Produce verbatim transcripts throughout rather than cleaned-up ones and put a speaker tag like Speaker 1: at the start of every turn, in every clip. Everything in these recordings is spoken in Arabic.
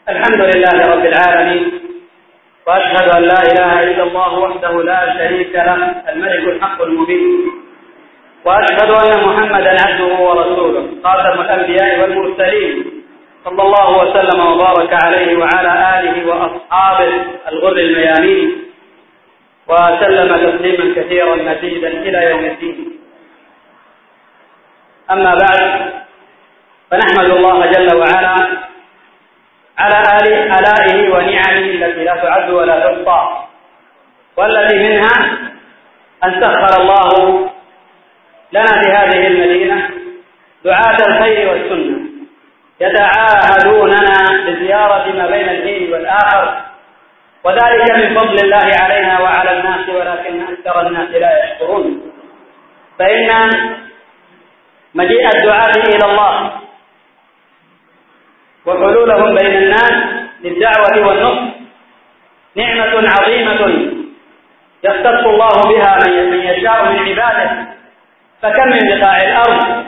Speaker 1: الحمد لله رب العالمين، وأشهد أن لا إله إلا الله وحده لا شريك له الملك الحق المبين، وأشهد أن محمدا عبده ورسوله خاتم الأنبياء والمرسلين، صلى الله وسلم وبارك عليه وعلى آله وأصحابه الغر الميامين، وسلم تسليما كثيرا مزيدا إلى يوم الدين. أما بعد، فنحمد الله جل وعلا على آلائه ونعمه التي لا تعد ولا تحصى، والتي منها أن سخر الله لنا في هذه المدينة دعاة الخير والسنة يتعاهدوننا بزيارة ما بين الحين والآخر، وذلك من فضل الله علينا وعلى الناس، ولكن أكثر الناس لا يشكرون. فإن مجيء الدعاة إلى الله وحلولهم بين الناس للدعوة والنصح نعمة عظيمة يختص الله بها من يشاء من عباده. فكم من بقاع الأرض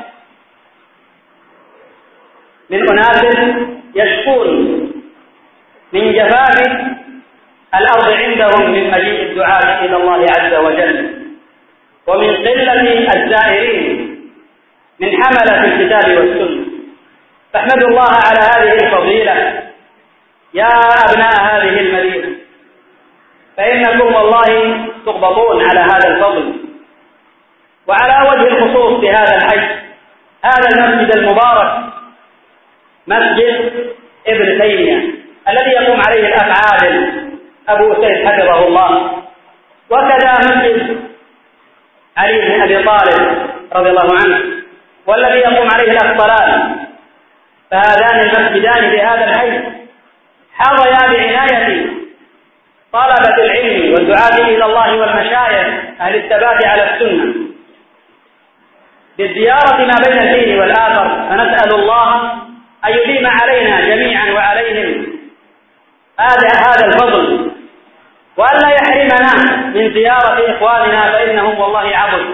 Speaker 1: من أناس يشكون من جفاف الأرض عندهم من مجيء الدعاة إلى الله عز وجل، ومن قلة الزائرين من حملة الكتاب والسنة. فاحمدوا الله على هذه الفضيلة يا أبناء هذه المدينة، فإنكم والله تغبطون على هذا الفضل. وعلى وجه الخصوص في هذا الحي، هذا المسجد المبارك مسجد ابن تيمية الذي يقوم عليه الأخ عادل أبو سيد حفظه الله، وكذا مسجد علي بن أبي طالب رضي الله عنه والذي يقوم عليه الأخ طلال. فهذان المسجدان في هذا الحي حظيا بعناية طلبة العلم والدعاة إلى الله والمشايخ أهل الثبات على السنة بالزيارة ما بين الحين والآخر. فنسأل الله أن يديم علينا جميعا وعليهم هذا هذا الفضل، وألا يحرمنا من زيارة إخواننا، فإنهم والله عبد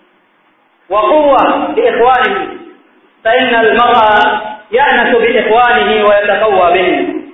Speaker 1: وقوة لإخوانهم، فإن المرء يأنس بإخوانه ويتقوى بهم.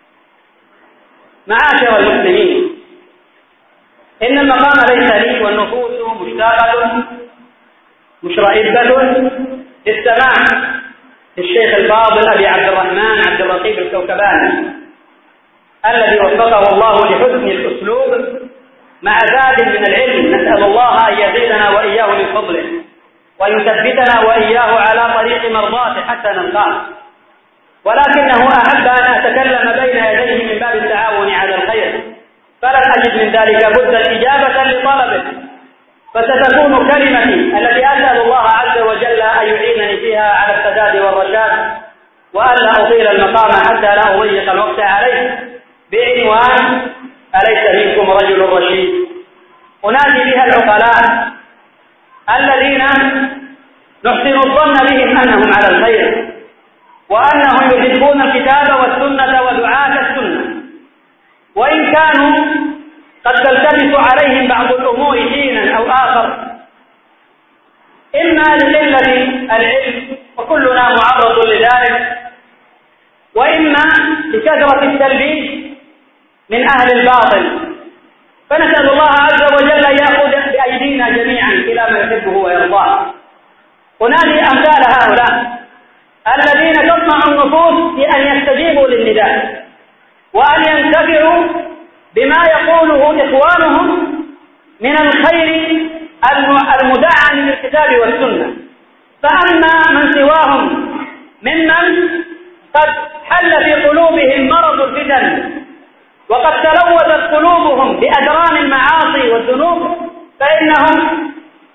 Speaker 1: معاشر المسلمين، إن المقام ليس لي والنفوس مشتاقة مشرئبة للسماع للشيخ الفاضل أبي عبد الرحمن عبد الرقيب الكوكباني الذي وفقه الله لحسن الأسلوب مع زاد من العلم. نسأل الله أن يزيدنا وإياه من فضله، ويثبتنا وإياه على طريق مرضاته حتى نلقاه. ولكنه أحب أن أتكلم بين يديه من باب التعاون على الخير، فلن أجد من ذلك بدا إجابة لطلبه، فستكون كلمتي التي أسأل الله عز وجل أن يعينني فيها على السداد والرشاد، وألا أطيل المقام حتى لا أضيق الوقت عليه، بعنوان أليس منكم رجل رشيد. أنادي بها العقلاء الذين نحسن الظن بهم أنهم على الخير، وأنهم يحبون الكتاب والسنة ودعاة السنة، وإن كانوا قد تلتبس عليهم بعض الأمور حينا أو آخر، إما لقلة العلم وكلنا معرض لذلك، وإما لكثرة التلبيس من أهل الباطل. فنسأل الله عز وجل أن يأخذ بأيدينا جميعا إلى ما يحبه ويرضاه. أنادي أمثال هؤلاء الذين تطمع النفوس في أن يستجيبوا للنداء وأن ينتفعوا بما يقوله إخوانهم من الخير المدعم بالكتاب والسنة. فأما من سواهم ممن قد حل في قلوبهم مرض الفتن وقد تلوثت قلوبهم بأدران المعاصي والذنوب، فإنهم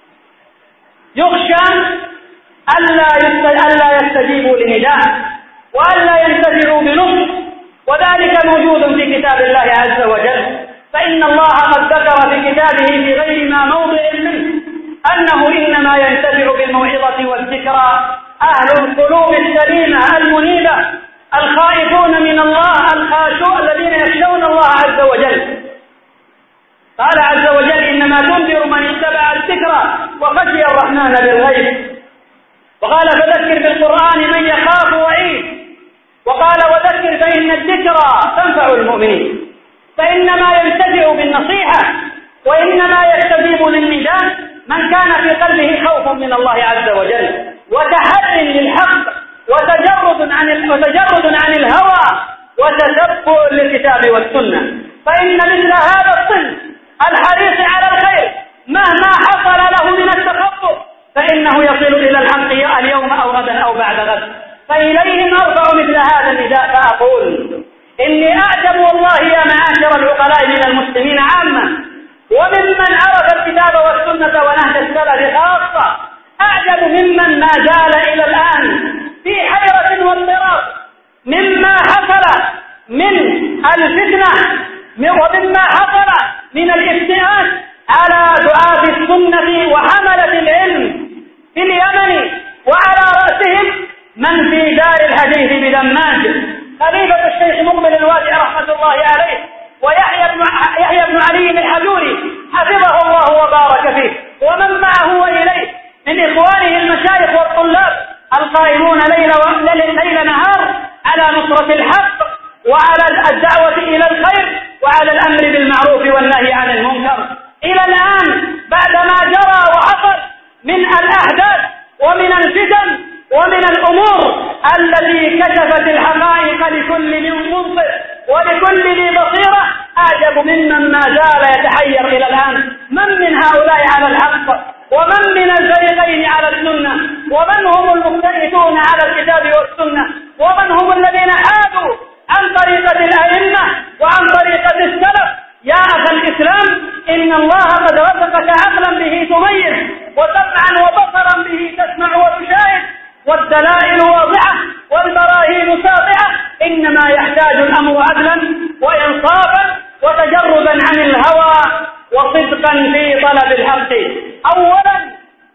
Speaker 1: يخشى ألا يستجيبوا لنداء وألا ينتفعوا بنصح، وذلك موجود في كتاب الله عز وجل. فإن الله قد ذكر في كتابه في غير ما موضع منه أنه إنما ينتفع بالموعظة والذكرى أهل القلوب السليمة المنيبة الخائفون من الله الخاشوع الذين يخشون الله عز وجل. قال عز وجل إنما تنذر من اتبع الذكرى وخشي الرحمن بالغيب. وقال فذكر بالقرآن من يخاف وعيد. وقال وذكر فإن الذكرى تنفع المؤمنين، فإنما ينتفع بالنصيحة وإنما يستجيب للنداء من كان في قلبه خوف من الله عز وجل وتحر للحق وتجرد عن وتجرد عن الهوى وتتبع للكتاب والسنة. فإن مثل هذا الصنف الحريص على الخير مهما حصل له من التخبط فإنه يصل إلى الحق اليوم أو غدا أو بعد غد. فإليهم أرفع مثل هذا النداء فأقول إني أعجب والله يا معاشر العقلاء من المسلمين عامة وممن عرف الكتاب والسنة ونهج السلف خاصة، أعجب ممن ما زال إلى الآن في حيرة واضطراب مما حصل من الفتنة ومما حصل من الافتئات على دعاة السنة وحملة العلم في اليمن، وعلى رأسهم من في دار الحديث بدماج خليفة الشيخ مقبل الوادع رحمة الله عليه ويحيى بن يحيى بن علي الحجوري حفظه الله وبارك فيه، ومن معه وإليه من إخوانه المشايخ والطلاب القائمون ليل ليل نهار على نصرة الحق وعلى الدعوة إلى الخير وعلى الأمر بالمعروف والنهي عن المنكر. إلى الآن بعدما جرى وحصل من الأحداث ومن الفتن ومن الأمور التي كشفت الحقائق لكل منصف ولكل ذي بصيرة، أعجب ممن ما زال يتحير إلى الآن من من هؤلاء على الحق ومن من الفريقين على السنة ومن هم المختلفون على الكتاب والسنة ومن هم الذين حادوا عن طريقة الأئمة وعن طريقة السلف. يا أخي الإسلام إن الله قد رزقك عقلا به تميز وسمعا وبصرا به تسمع وتشاهد والدلائل واضحة والبراهين ساطعة، إنما يحتاج الأمر عدلا وإنصافا وتجردا عن الهوى وصدقا في طلب الحق. أولا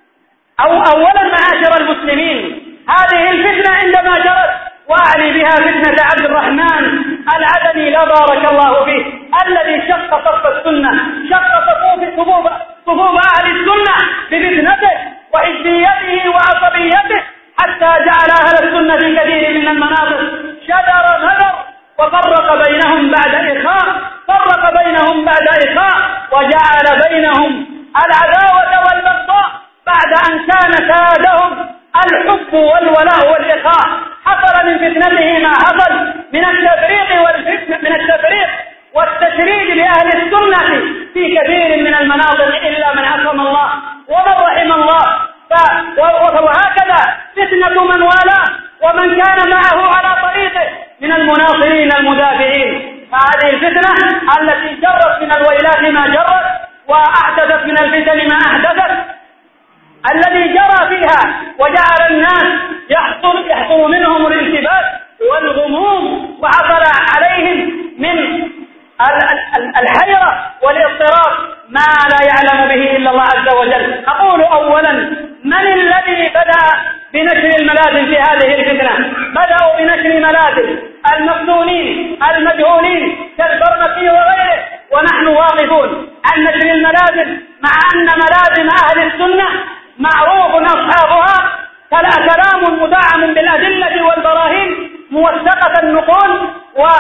Speaker 1: أو أولا معاشر المسلمين، هذه الفتنة عندما جرت وأعني بها فتنة عبد الرحمن العدني لا بارك الله فيه الذي شق صف السنة، شق صفوف صفوف صفوف أهل السنة بفتنته وحزبيته وعصبيته حتى جعل أهل السنة في كثير من المناطق شجر مدر وفرق بينهم بعد إخاء فرق بينهم بعد إخاء وجعل بينهم العداوة والبغضاء بعد أن كان سادهم الحب والولاء والإخاء. حصل من فتنته ما حصل من التفريق والفتنة من التفريق والتشريد لأهل السنة في كثير من المناطق إلا من عصم الله ومن رحم الله. وهكذا فتنة من والاه ومن كان معه على طريقه من المناصرين المدافعين. فهذه الفتنة التي جرت من الويلات ما جرت وأحدثت من الفتن ما أحدثت الذي جرى فيها وجعل الناس يحصل, يحصل منهم الالتباس والغموم وحصل عليهم من الحيرة والاضطراب ما لا يعلم به إلا الله عز وجل. أقول أولا من الذي بدأ بنشر الملاذ في هذه الفتنة؟ بدأوا بنشر ملاذ المفتونين المجهولين كالبرمكي وغيره، ونحن واقفون عن نشر الملاذ مع أن ملازم أهل السنة معروف أصحابها كلام مدعم بالأدلة والبراهين موثقة النقول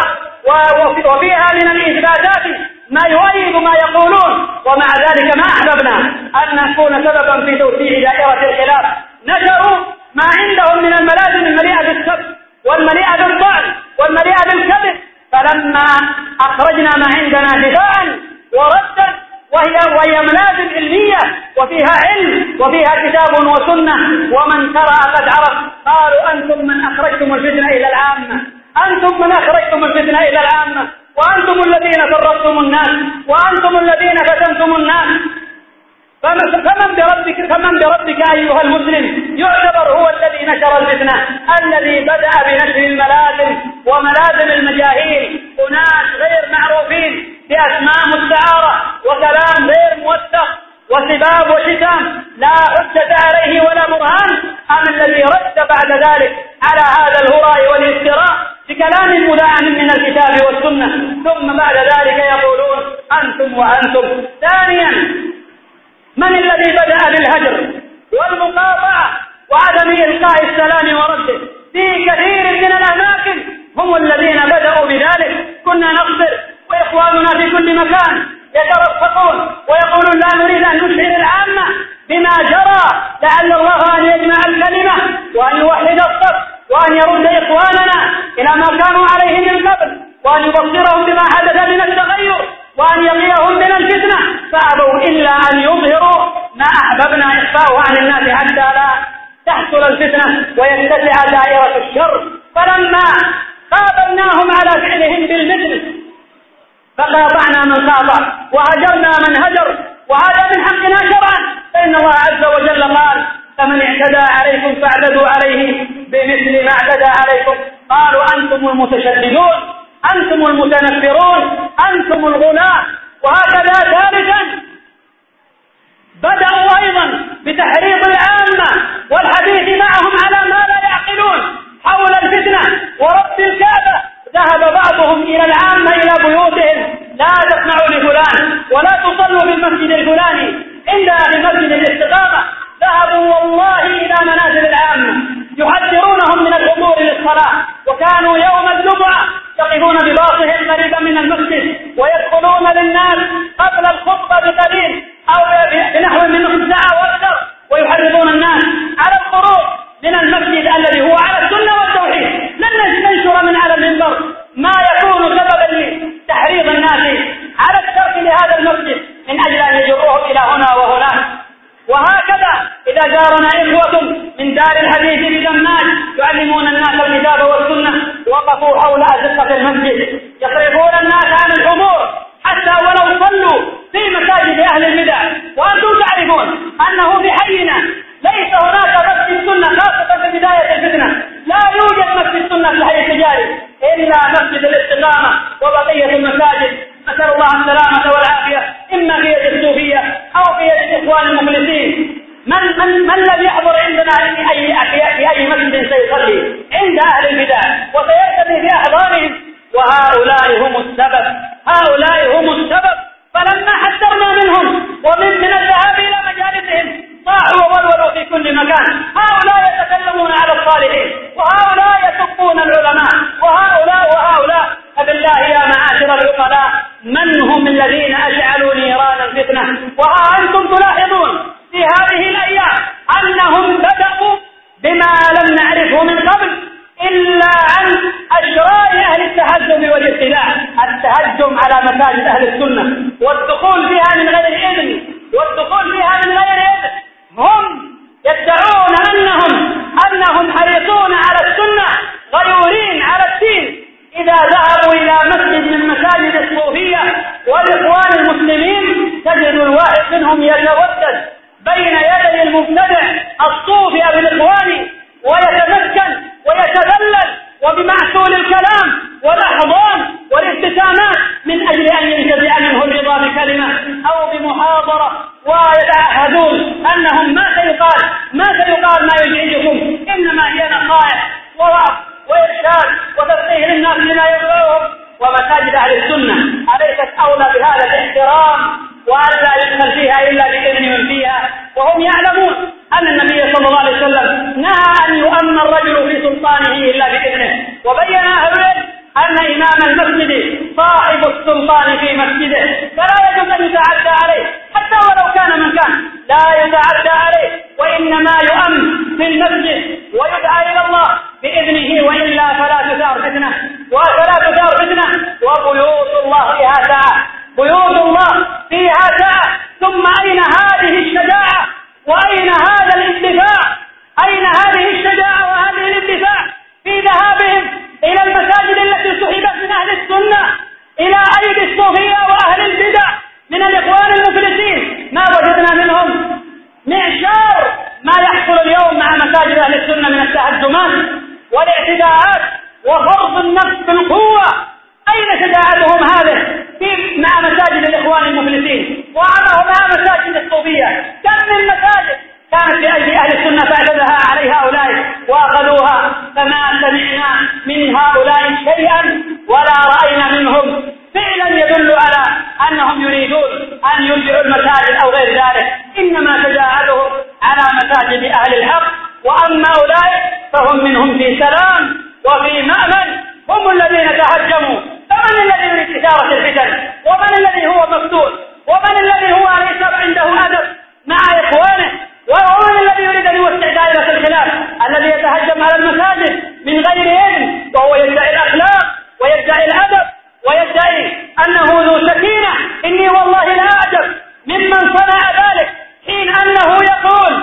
Speaker 1: وفيها من الإثباتات ما يؤيد ما يقولون، ومع ذلك ما أحببنا أن نكون سببا في توسيع دائرة الخلاف. نشروا ما عندهم من الملازم المليئة بالسب والمليئة بالطعن والمليئة بالكذب، فلما أخرجنا ما عندنا دفاعا وردا وهي وهي ملازم علمية وفيها علم وفيها كتاب وسنة ومن قرأ قد عرف، قالوا أنتم من أخرجتم الفتنة إلى العامة، أنتم من أخرجتم الفتنة إلى العامة، وأنتم الذين فرقتم الناس، وأنتم الذين فتنتم الناس. فمن بربك فمن بربك أيها المسلم يعتبر هو الذي نشر الفتنة، الذي بدأ بنشر الملازم وملازم المجاهيل، أناس غير معروفين بأسماء مستعارة وكلام غير موثق وسباب وشتام لا حجة عليه ولا برهان، أم الذي رد بعد ذلك على هذا الهراء والافتراء بكلام مدعم من الكتاب والسنة، ثم بعد ذلك يقولون أنتم وأنتم. ثانيا من الذي بدأ بالهجر والمقاطعة وعدم إلقاء السلام ورده في كثير من الأماكن هم الذين بدأوا بذلك. كنا نصبر وإخواننا في كل مكان يترفقون ويقولون لا نريد أن نشعر العامة بما جرى، لعل الله أن يجمع الكلمة وأن يوحد الصف وأن يرد إخواننا إلى ما كانوا عليه من قبل، وأن يبصرهم بما حدث من التغير، وأن يقيهم من الفتنة، فأبوا إلا أن يظهروا ما أحببنا إخفاؤه عن الناس حتى لا تحصل الفتنة ويتسع دائرة الشر. فلما قابلناهم على فعلهم بالمثل فقاطعنا من قاطع وهجرنا من هجر، وهذا من حقنا شرعا، فإن الله عز وجل قال فمن اعتدى عليكم فاعتدوا عليه بمثل ما اعتدى عليكم. قالوا أنتم المتشددون، أنتم المتنفرون، أنتم الغلاة. وهكذا ثالثا بدأوا أيضا بتحريض العامة والحديث معهم على ما لا يعقلون حول الفتنة ورب الكعبة. ذهب بعضهم إلى العامة إلى بيوتهم، لا تسمعوا لفلان ولا تصلوا في المسجد الفلاني إلا في مسجد الاستقامة. ذهبوا والله إلى منازل العامة يحذرونهم من الحضور للصلاة، وكانوا يوم الجمعة يقفون بباصهم قريبا من المسجد ويدخلون للناس قبل الخطبة بقليل أو بنحو من نصف ساعة وأكثر، ويحرضون الناس على الخروج من المسجد الذي هو على السنة والتوحيد. لن ننشر من على المنبر ما يكون سببا لتحريض الناس على الترك لهذا المسجد من أجل أن يجروهم إلى هنا وهناك. وهكذا إذا جارنا إخوة من دار الحديث بدماج يعلمون الناس الكتاب والسنة وقفوا حول أزقة المسجد يصرفون الناس عن الحضور حتى ولو صلوا في مساجد أهل البدع. وأنتم تعرفون أنه في حينا ليس هناك مسجد سنة، خاصة في بداية الفتنة لا يوجد مسجد سنة في الحي التجاري إلا مسجد الاستقامة وبقية المساجد نسأل الله السلامة والعافية إما في يد الصوفية أو في يد الإخوان المخلصين. من من من لم يحضر عندنا في أي في أي مسجد سيصلي عند أهل البدع وسيقتدي في أحضانهم، وهؤلاء هم السبب، هؤلاء هم السبب. فلما حذرنا منهم ومن من الذهاب إلى مجالسهم صاحوا وولولوا في كل مكان. هؤلاء يتكلمون على الصالحين، وهؤلاء يسبون العلماء، وهؤلاء وهؤلاء. فبالله يا معاشر العقلاء من هم الذين أشعلوا نيران الفتنة؟ وها أنتم تلاحظون في هذه الأيام أنهم بدأوا بما لم نعرفه من قبل إلا عن أشرار أهل التهجم والابتداع، التهجم على مساجد أهل السنة والدخول فيها من غير إذن، والدخول فيها من غير إذن. هم يدعون أنهم أنهم حريصون على السنة غيورين على الدين. إذا ذهبوا إلى مسجد من مساجد الصوفية والإخوان المسلمين تجد الواحد منهم يتودد بين يدي المبتدع الصوفي أو الإخواني ويتمكن ويتذلل وبمعسول الكلام والأحضان والابتسامات من أجل أن ينتزع منه الرضا بكلمة أو بمحاضرة، ويتعهدون أنهم ما سيقال ما سيقال ما يزعجكم، إنما هي نصائح ووعظ وإرشاد وتفسير للناس لما يبغوهم. ومساجد أهل السنة أليست أولى بهذا الاحترام وألا يدخل فيها إلا بإذن من فيها؟ وهم يعلمون أن النبي صلى الله عليه وسلم نهى أن يؤمن الرجل في سلطانه إلا بإذنه، وبين أهل العلم أن إمام المسجد صاحب السلطان في مسجده فلا يجوز أن يتعدى عليه حتى ولو كان من كان، لا يتعدى عليه، وإنما يؤمن في المسجد ويدعى إلى الله بإذنه، وإلا فلا تثار فتنة وفلا تثار فتنة. وبيوت الله فيها ساعة، بيوت الله فيها ساعة. ثم أين هذه الشجاعة وأين هذا الاندفاع؟ أين هذه الشجاعة وهذه الاندفاع في ذهابهم إلى المساجد التي سحبت من أهل السنة إلى أيدي الصوفية وأهل البدع من الإخوان المفلسين؟ ما وجدنا منهم معشار ما يحصل اليوم مع مساجد أهل السنة من التهجمات والاعتداءات وفرض النفس بالقوة. أين شجاعتهم هذه في مع مساجد الإخوان المفلسين ومع مساجد الصوفية؟ كم من مساجد كانت في أيدي أهل السنة فاعتدها عليها هؤلاء وأخذوها، فما سمعنا من هؤلاء شيئا ولا رأينا منهم فعلا يدل على أنهم يريدون أن يرجعوا المساجد أو غير ذلك، إنما شجاعتهم على مساجد أهل الحق. وأما أولئك فهم منهم في سلام وفي مأمن، هم يتهجموا؟ فمن الذي يريد إثارة الفتن؟ ومن الذي هو مفتون؟ ومن الذي هو ليس عنده أدب مع إخوانه؟ ومن الذي يريد أن يوسع دائرة الخلاف؟ الذي يتهجم على المساجد من غير علم وهو يدعي الأخلاق ويدعي الأدب ويدعي أنه ذو سكينة. إني والله لا أعجب ممن صنع ذلك حين أنه يقول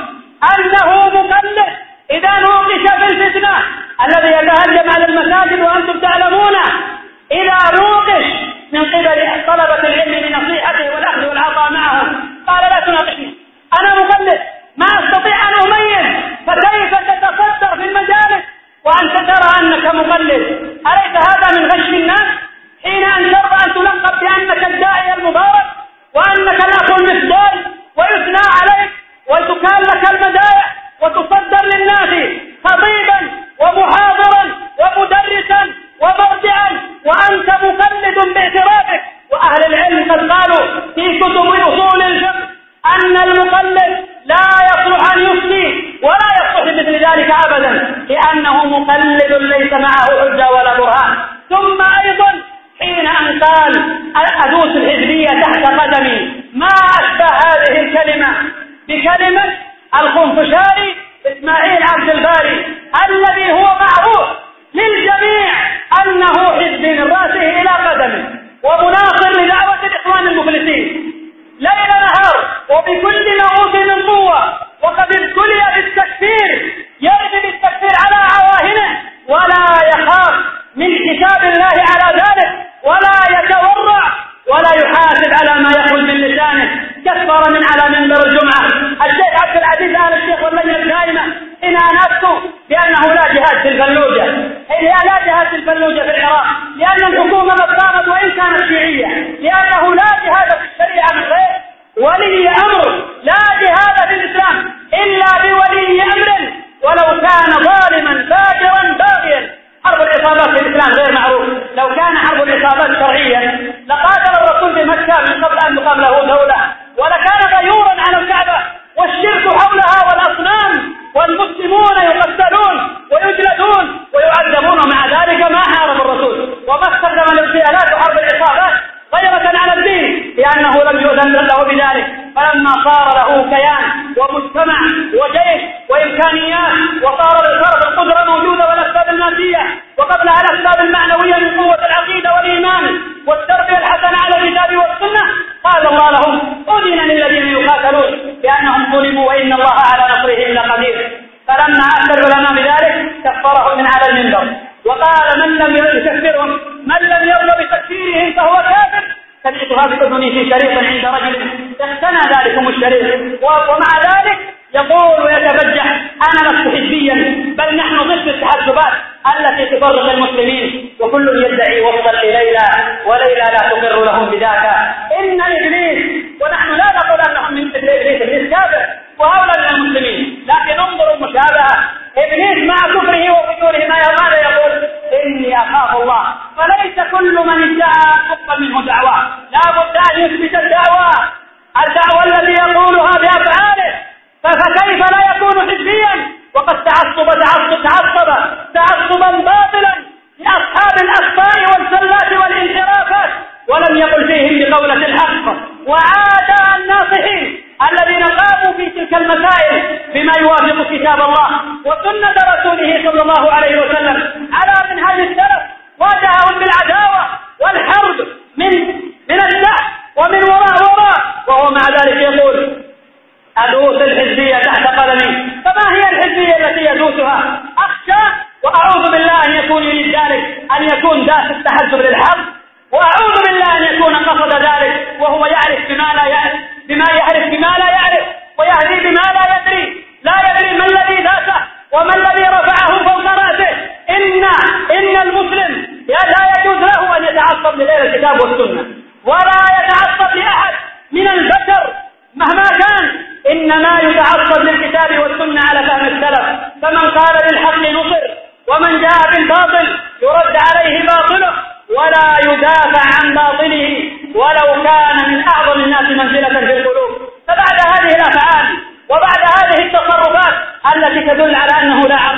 Speaker 1: أنه مقلد إذا نوقش في الفتنة. الذي يتهجم على المساجد وأنتم تعلمون إذا نوقش من قبل طلبة العلم بنصيحته والأخذ والعطاء معهم قال لا تناقشني، أنا مقلد ما أستطيع أن أميز، فكيف تتصدر في المجالس وأنت ترى أنك مقلد؟ أليس هذا من غش الناس حين أن ترضى أن تلقب بأنك الداعي المبارك وأنك الأخ المفضال ويثنى عليك وتكال لك المدائح وتصدر للناس خطيبا ومحاضرا ومدرسا ومرجعا وأنت مقلد باعترافك؟ وأهل العلم قد قالوا في كتب أصول الفقه أن المقلد لا يصلح أن يفتي ولا يصلح بمثل ذلك أبدا، لأنه مقلد ليس معه حجة ولا برهان. ثم أيضا حين أن قال أدوس الحزبية تحت قدمي، ما أشبه هذه الكلمة بكلمة الخنفشاري إسماعيل عبد الباري الذي هو معروف للجميع أنه حزبي من رأسه إلى قدمه ومناصر لدعوة الإخوان المفلسين ليل نهار وبكل ما أوتي من قوة، وقد ابتلي بالتكفير يرمي بالتكفير على عواهنه ولا يخاف من حساب الله على ذلك ولا يتورع ولا يحاسب على ما يخرج من لسانه. كفر من على منبر الجمعة الشيخ عبد العزيز آل الشيخ واللجنة الدائمة إن أنفتوا بأنه لا جهاد في الفلوجة، هي لا جهاد في الفلوجة في العراق، لأن الحكومة مقامت وإن كانت شيعية، لأنه لا جهاد في الشريعة من غير ولي أمر، لا جهاد في الإسلام إلا بولي أمر ولو كان ظالما فاجرا باغيا. حرب العصابات في الإسلام غير معروف، لو كان حرب العصابات شرعيا لقاتل الرسول في مكة من قبل أن تقام له دولة، ولكان غيورا على الكعبة والشرك حولها والأصنام والمسلمون يقتلون ويجلدون ويعذبون، ومع ذلك ما حارب الرسول وما استخدم الاغتيالات وحرب العصابات غيرة على الدين لأنه لم يؤذن له بذلك. فلما صار له كيان ومجتمع وجيش وإمكانيات وصار صارت القدرة موجودة والأسباب المادية وقبلها الأسباب المعنوية من قوة العقيدة والإيمان والتربية الحسنة على الكتاب والسنة، قال الله لهم أذن للذين يقاتلون بأنهم ظلموا وإن الله على نصرهم لقدير. فلما أفتى العلماء بذلك كفرهم من على المنبر وقال من لم يكفرهم من لم يرضى بتكفيرهم فهو كافر. سمعتها بأذني في شريط عند رجل اقتنى ذلكم الشريط ومع ذلك يقول ويتبجح أنا لست حزبيا بل نحن ضد التحزبات التي تفرق المسلمين وكل يدعي وصلا لليلى وليلى لا تقر لهم بذاك. إن إبليس ونحن لا نقول أنهم من مثل إبليس، إبليس كافر وهؤلاء من المسلمين، لكن انظروا المشابهة. إبليس مع كفره وفجوره ماذا يقول؟ إني أخاف الله. فليس كل من ادعى تقبل منه دعوة، لا بد أن يثبت الدعوة الدعوة التي يقولها بأفعاله. فكيف لا يكون حزبيا وقد تعصب تعصب تعصب تعصبا باطلا لأصحاب الأخطاء والزلات والانحرافات ولم يقل فيهم بقولة الحق، وعاد الناصحين الذين قاموا في تلك المسائل بما يوافق كتاب الله وسنة رسوله صلى الله عليه وسلم على منهج السلف، واجههم بالعداوة والحرب من من التحت ومن وراء وراء، وهو مع ذلك يقول أدوس الحزبية تحت قدمي. فما هي الحزبية التي يدوسها؟ أخشى وأعوذ بالله أن يكون يريد ذلك أن يكون داس التحزب للحق، وأعوذ بالله أن يكون قصد ذلك وهو يعرف بما لا يعرف بما يعرف بما لا يعرف ويهدي بما لا يدري، لا يدري ما الذي داسه وما الذي رفعه فوق رأسه. إن إن المسلم لا يجوز له أن يتعصب لغير الكتاب والسنة ولا يتعصب لأحد من البشر مهما كان، إنما يتعصب للكتاب والسنة على فهم السلف. فمن قال بالحق نصر ومن جاء بالباطل يرد عليه باطله ولا يدافع عن باطله ولو كان من أعظم الناس منزلة في القلوب. فبعد هذه الأفعال وبعد هذه التصرفات التي تدل على أنه لا عقل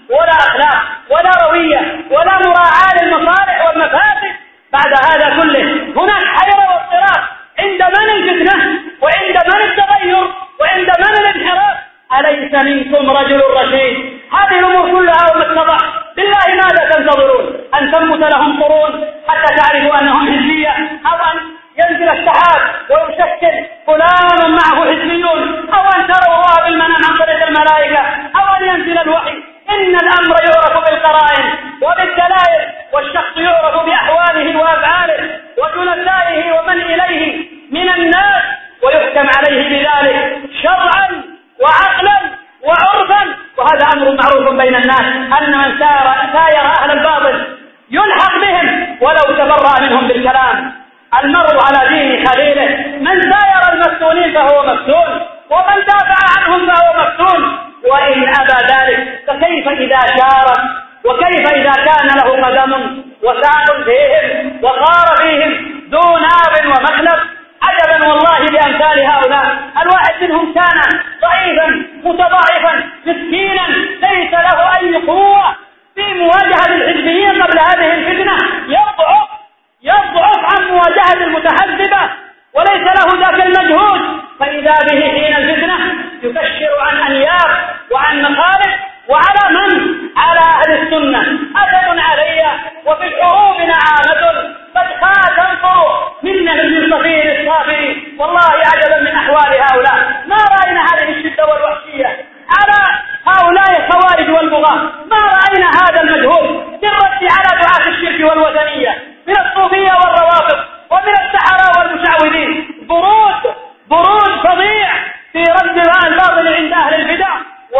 Speaker 1: ولا أخلاق ولا روية ولا مراعاة للمصالح والمفاسد. بعد هذا كله هناك حيرة واضطراب عند من الفتنة وعند من التغير وعند من الانحراف. أليس منكم رجل رشيد؟ هذه الأمور كلها ومتضع. بالله ماذا تنتظرون؟ أن تنبت لهم قرون حتى تعرفوا أنهم حزبية، أو أن ينزل السحاب ويشكل فلان معه حزبيون، أو أن تروا الله بالمنام عن طريق الملائكة، أو أن ينزل الوحي. إن الأمر يعرف بالقرائن وبالدلائل، والشخص يعرف بأحواله وأفعاله وجلسائه ومن إليه من الناس، ويحكم عليه بذلك شرعا وعقلا وعرفا. وهذا أمر معروف بين الناس أن من ساير أهل الباطل يلحق بهم ولو تبرأ منهم بالكلام. المرء على دين خليله، من ساير المفتونين فهو مفتون، ومن دافع عنهم فهو مفتون. وإن أبى ذلك فكيف إذا شارك، وكيف إذا كان له قدم وساق فيهم وصار فيهم ذو ناب ومخلب. عجبا والله بأمثال هؤلاء، الواحد منهم كان ضعيفا متضاعفا مسكينا ليس له أي قوة في مواجهة الحزبيين قبل هذه الفتنة، يضعف يضعف عن مواجهة المتحزبة وليس له ذاك المجهود، فإذا به حين الفتنة يكشر عن أنياب وعن مخالف. وعلى من؟ على أهل السنة. أسد علي وفي الحروب نعامة قد خا تنفر منه من صفير الصافي. والله عجبا من أحوال هؤلاء، ما رأينا هذه الشدة والوحشية على هؤلاء الخوارج والبغاة، ما رأينا هذا المجهود بالرد على دعاة الشرك والوثنية من الصوفية والروافض ومن السحرة والمشعوذين. برود برود فظيع في رد الباطل عند أهل البدع،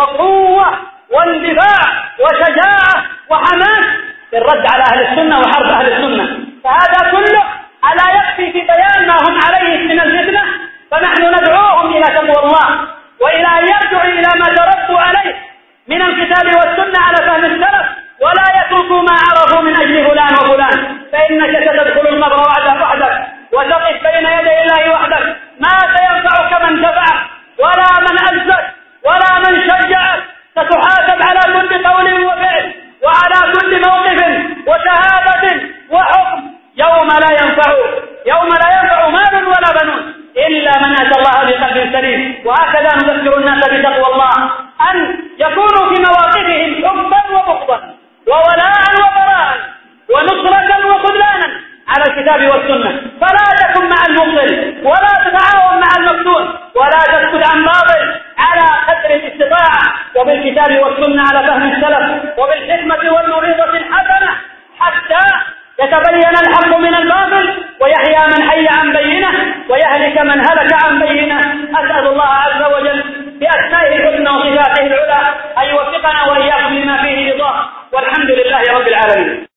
Speaker 1: وقوة واندفاع وشجاعة وحماس في الرد على أهل السنة وحرب أهل السنة. فهذا كله ألا يكفي في بيان ما هم عليه من الفتنة؟ فنحن ندعوهم إلى تقوى الله وإلى أن يرجعوا إلى ما تربوا عليه من الكتاب والسنة على فهم السلف، ولا يتركوا ما عرفوا من أجل فلان وفلان. فإنك ستدخل القبر وحدك وتقف بين يدي الله وحدك، ما سينفعك من دفعك ولا من أجزك ولا من شجعك. ستحاسب على كل قول وفعل وعلى كل موقف وشهادة وحكم يوم لا ينفع يوم لا ينفع مال ولا بنون إلا من أتى الله بقلب سليم. وهكذا نذكر الناس بتقوى الله، أن يكونوا في مواقفهم حبا وبغضا وولاء وبراء ونصرة وخذلانا على الكتاب والسنة. فلا تكن مع المبطل ولا تتعاون مع المفتون ولا تسكت عن باطل على قدر الاستطاعة، وبالكتاب والسنة على فهم السلف وبالحكمة والموعظة الحسنة، حتى يتبين الحق من الباطل ويحيى من حي عن بينه ويهلك من هلك عن بينه. أسأل الله عز وجل بأسمائه الحسنى وصفاته العلى أن يوفقنا وإياكم